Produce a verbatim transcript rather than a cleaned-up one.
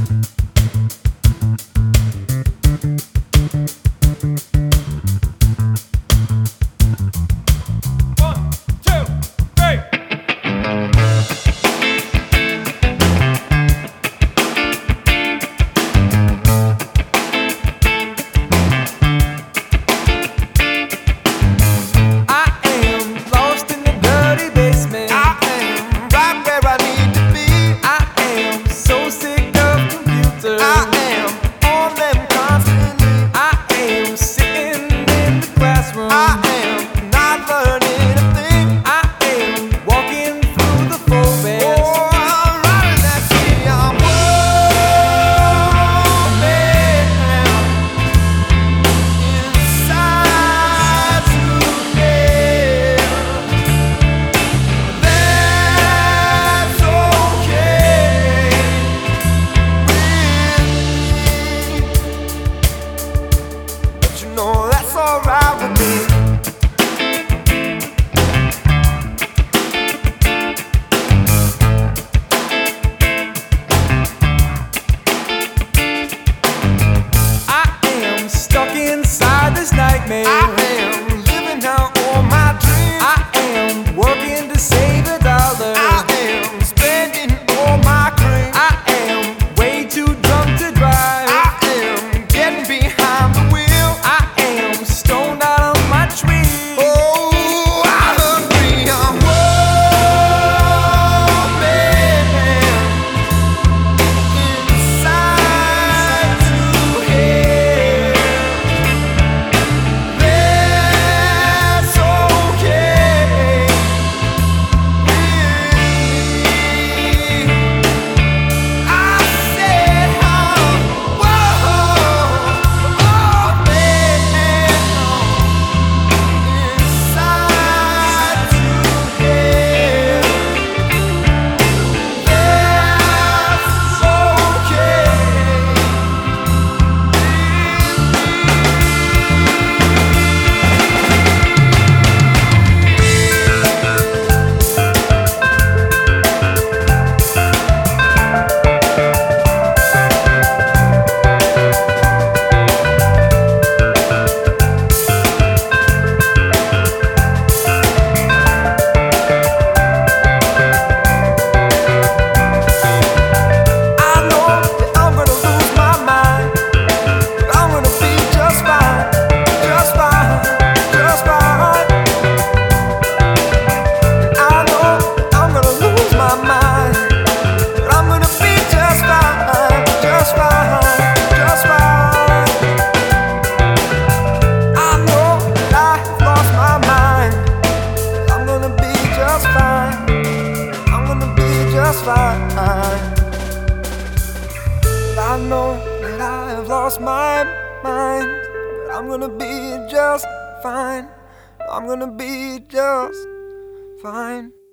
Alright with me. I am stuck inside this nightmare. I am living out all my dreams. I am working to save a dollar. I am spending all my cream. I am way too drunk to drive. I am getting behind the wheel. I am stoned out of my tree. Oh, I agree. I'm warming inside to hell. That's okay with me. I said I'm warming inside to hell. That's okay I know that I'm gonna lose my mind, but I'm gonna be just fine, just fine, just fine. I know that I'm gonna lose my mind, but I'm gonna be just fine, just fine, just fine. I know that I have lost my mind, but I'm gonna be just fine. I'm gonna be just fine. I know that I have lost my mind, but I'm gonna be just fine. I'm gonna be just fine.